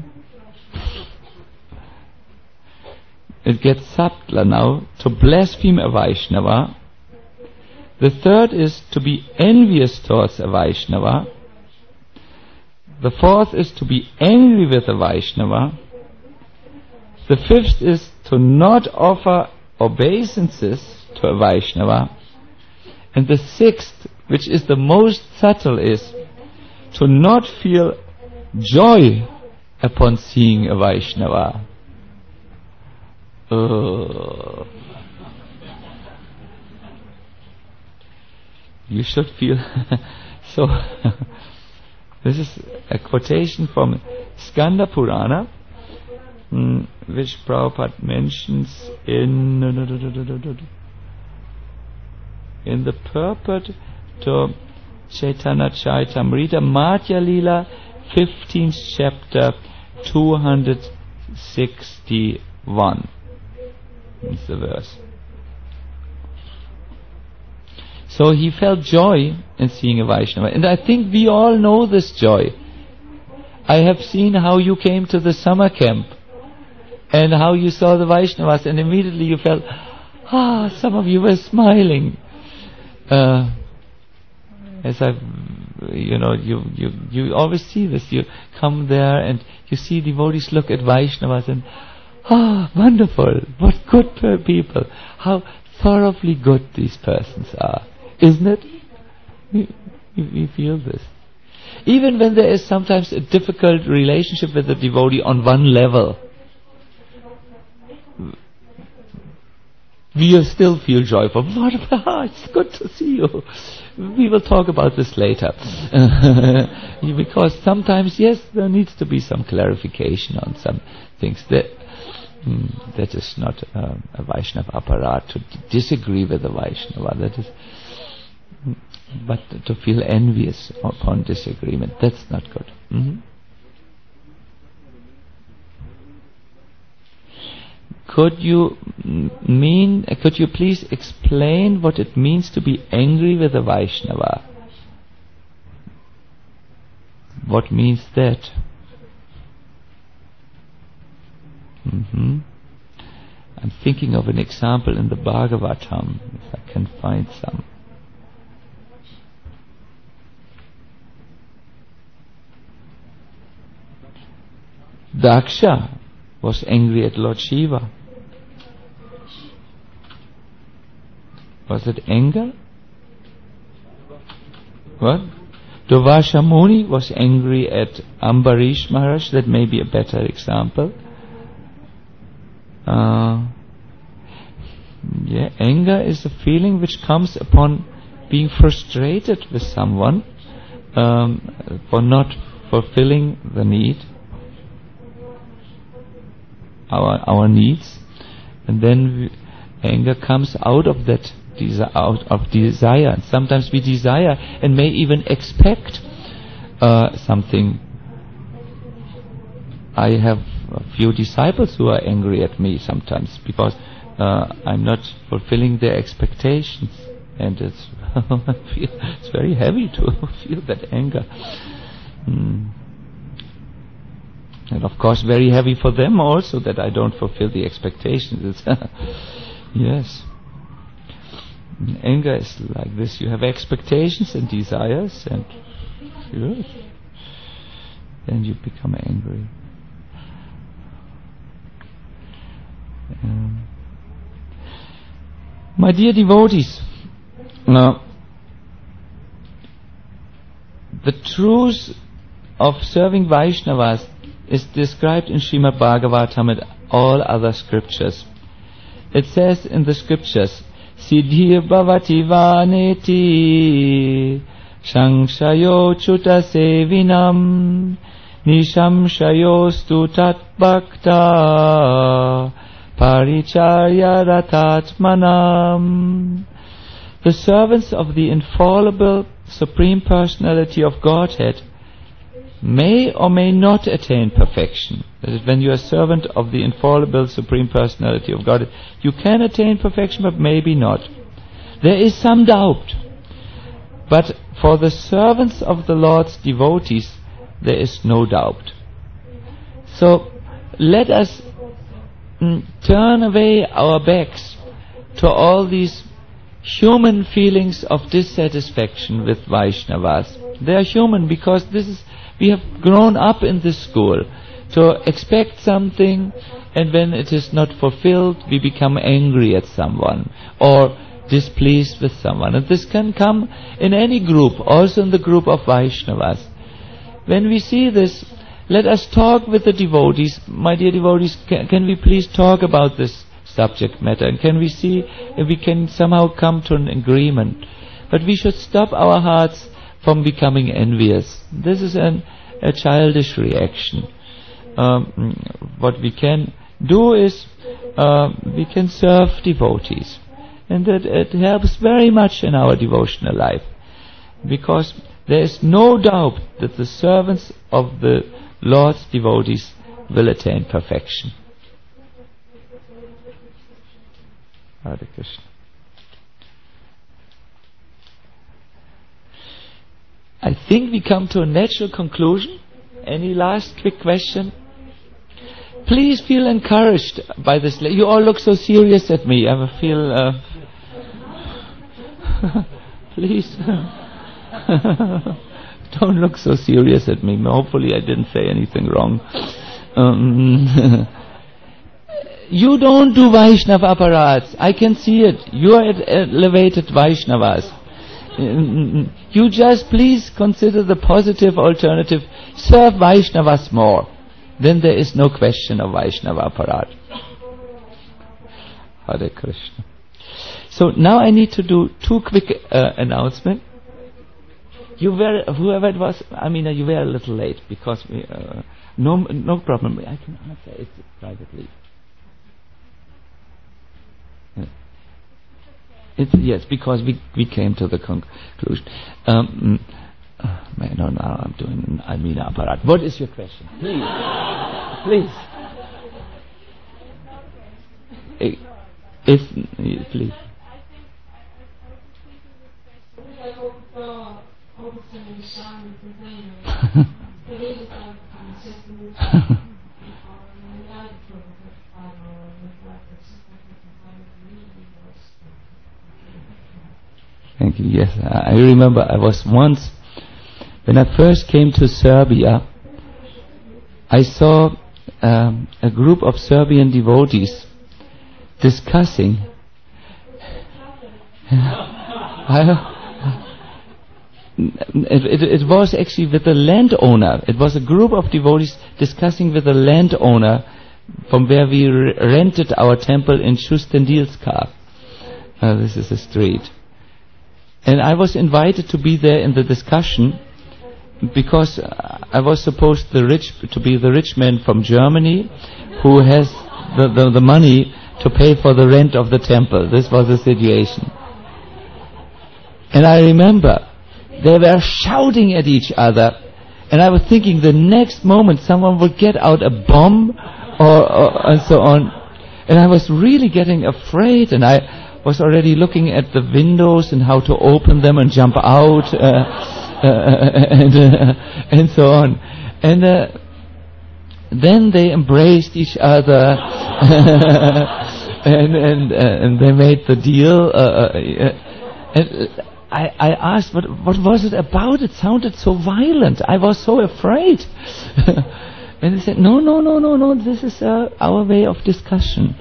It gets subtler now, to blaspheme a Vaishnava. The third is to be envious towards a Vaishnava. The fourth is to be angry with a Vaishnava. The fifth is to not offer obeisances to a Vaishnava. And the sixth, which is the most subtle, is to not feel joy upon seeing a Vaishnava. You should feel so. This is a quotation from Skanda Purana, which Prabhupada mentions in the purport to Chaitanya Charitamrita, Madhya Lila, 15th chapter, 261. Is the verse. So he felt joy in seeing a Vaishnava, and I think we all know this joy. I have seen how you came to the summer camp and how you saw the Vaishnavas, and immediately you felt, some of you were smiling. As you always see this. You come there and you see devotees look at Vaishnavas and, wonderful, what good people, how thoroughly good these persons are. Isn't it? We feel this. Even when there is sometimes a difficult relationship with the devotee on one level, we still feel joyful. It's good to see you. We will talk about this later. Because sometimes, yes, there needs to be some clarification on some things. That is not a Vaishnava apparat to disagree with a Vaishnava. That is, but to feel envious upon disagreement, that's not good. Could you please explain what it means to be angry with a Vaishnava? What means that? I'm thinking of an example in the Bhagavatam, if I can find some. Daksha was angry at Lord Shiva. Was it anger? What? Durvasha Muni was angry at Ambarish Maharaj. That may be a better example. Anger is a feeling which comes upon being frustrated with someone for not fulfilling the need, our needs, and then anger comes out of that desire. And sometimes we desire and may even expect something. I have a few disciples who are angry at me sometimes because I'm not fulfilling their expectations, and it's very heavy to feel that anger. And of course very heavy for them also that I don't fulfill the expectations. Yes. Anger is like this. You have expectations and desires, and yes, then you become angry. My dear devotees, now the truth of serving Vaishnavas is described in Srimad Bhagavatam and all other scriptures. It says in the scriptures, Siddhir bhavati vaneti Shangshayo chuta sevinam Nishamshayostu tat bhakta Paricharya ratatmanam. The servants of the infallible Supreme Personality of Godhead may or may not attain perfection. That is, when you are a servant of the infallible Supreme Personality of Godhead, you can attain perfection, but maybe not. there is some doubt. But for the servants of the Lord's devotees, there is no doubt. So let us turn away our backs to all these human feelings of dissatisfaction with Vaishnavas. They are human because we have grown up in this school to expect something, and when it is not fulfilled, we become angry at someone or displeased with someone. And this can come in any group, also in the group of Vaishnavas. When we see this, let us talk with the devotees. My dear devotees, can we please talk about this subject matter? And can we see if we can somehow come to an agreement? But we should stop our hearts from becoming envious. This is a childish reaction. What we can do is we can serve devotees. And that it helps very much in our devotional life. Because there is no doubt that the servants of the Lord's devotees will attain perfection. Hare Krishna. I think we come to a natural conclusion. Any last quick question? Please feel encouraged by this. You all look so serious at me. I feel... Please. Don't look so serious at me. Hopefully I didn't say anything wrong. You don't do Vaishnava aparats. I can see it. You are elevated Vaishnavas. You just please consider the positive alternative. Serve Vaishnavas more. Then there is no question of Vaishnava aparat. Hare Krishna. So now I need to do two quick announcements. Whoever it was, you were a little late because we, no problem. I can answer it privately. Yes, because we came to the conclusion. Now I'm doing an Almina Aparat. What is your question? Please. Please. Thank you. Yes, I remember I was once, when I first came to Serbia, I saw a group of Serbian devotees discussing. It was actually with the landowner. It was a group of devotees discussing with the landowner from where we rented our temple in Shustendilska. This is a street. And I was invited to be there in the discussion because I was supposed to be the rich man from Germany who has the money to pay for the rent of the temple. This was the situation. And I remember they were shouting at each other, and I was thinking the next moment someone would get out a bomb or and so on. And I was really getting afraid, and I was already looking at the windows and how to open them and jump out and so on. And then they embraced each other and they made the deal. And I asked, what was it about? It sounded so violent. I was so afraid. And they said, no, this is our way of discussion.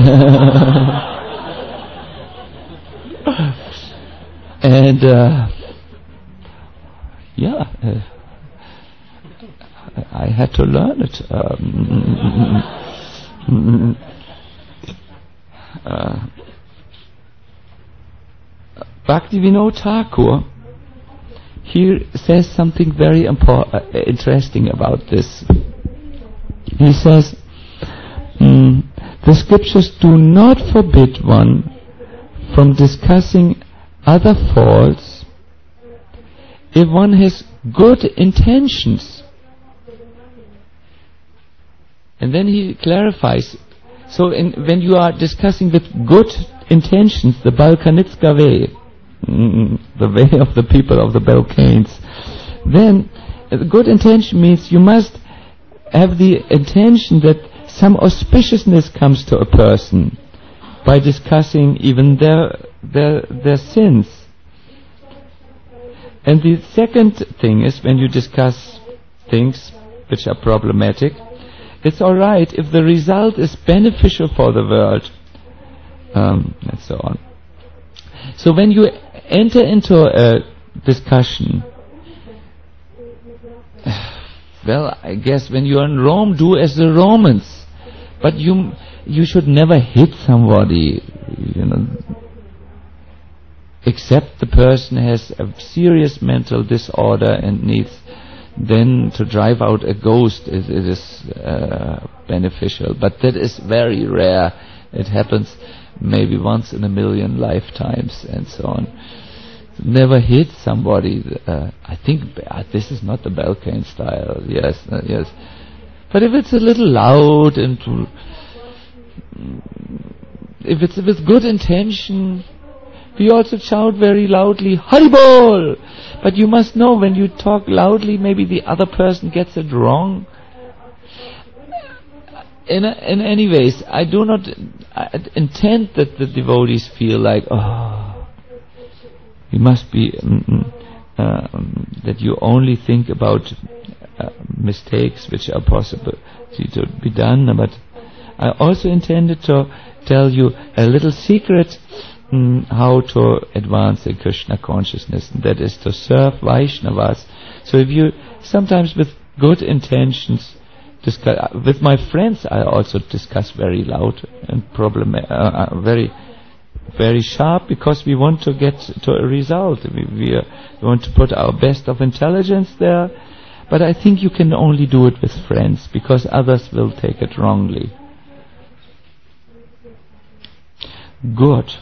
And I had to learn it. Bhaktivinoda Thakur here says something very interesting about this. He says, the scriptures do not forbid one from discussing other faults if one has good intentions. And then he clarifies, so when you are discussing with good intentions, the Balkanitska way, the way of the people of the Balkans, then good intention means you must have the intention that some auspiciousness comes to a person by discussing even their sins. And the second thing is, when you discuss things which are problematic, it's all right if the result is beneficial for the world, and so on. So when you enter into a discussion, well, I guess when you are in Rome, do as the Romans. But you should never hit somebody, except the person has a serious mental disorder and needs then to drive out a ghost. It is beneficial, but that is very rare. It happens maybe once in a million lifetimes and so on. Never hit somebody. I think this is not the Balkan style. Yes. But if it's a little loud and if it's with good intention, we also shout very loudly, Haribol! But you must know, when you talk loudly, maybe the other person gets it wrong. In any ways, I do not intend that the devotees feel like, you must be that you only think about mistakes which are possible to be done. But I also intended to tell you a little secret how to advance in Krishna consciousness, and that is to serve Vaishnavas. So if you sometimes with good intentions discuss with my friends, I also discuss very loud and very very sharp, because we want to get to a result. We want to put our best of intelligence there, but I think you can only do it with friends, because others will take it wrongly. Good.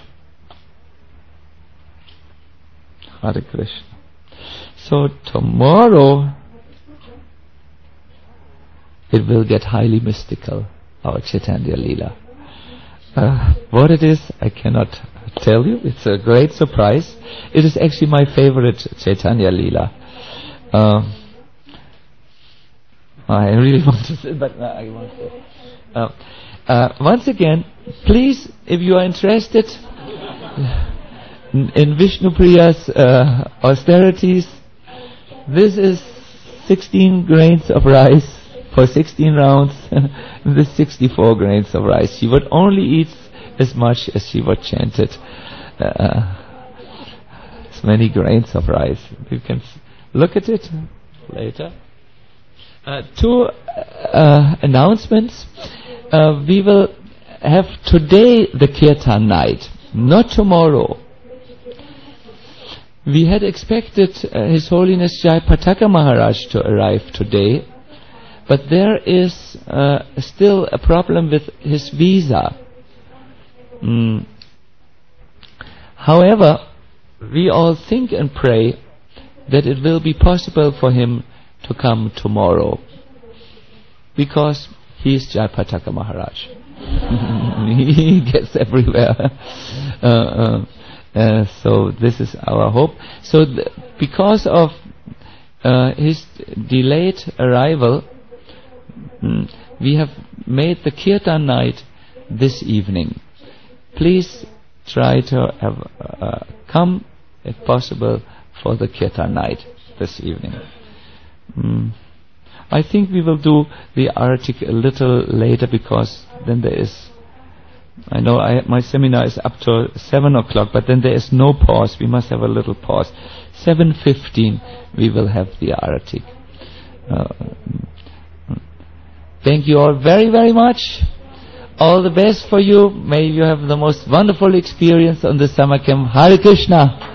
Hare Krishna. So tomorrow it will get highly mystical, our Chaitanya Leela. What it is, I cannot tell you. It's a great surprise. It is actually my favorite Chaitanya Leela. I really want to say, but I won't say. Once again, please, if you are interested in Vishnu Priya's austerities, this is 16 grains of rice for 16 rounds. This 64 grains of rice. She would only eat as much as she would chant it. As many grains of rice. You can look at it later. Two announcements. We will have today the Kirtan night, not tomorrow. We had expected His Holiness Jayapataka Maharaj to arrive today, but there is still a problem with his visa. However, we all think and pray that it will be possible for him to come tomorrow, because he is Jayapataka Maharaj. He gets everywhere. So this is our hope. So because of his delayed arrival, we have made the Kirtan night this evening. Please try to have come, if possible, for the Kirtan night this evening. I think we will do the Aratik a little later, because then there is, I know my seminar is up to 7 o'clock, but then there is no pause. We must have a little pause. 7:15 we will have the Aratik. Thank you all very, very much. All the best for you. May you have the most wonderful experience on the summer camp. Hare Krishna.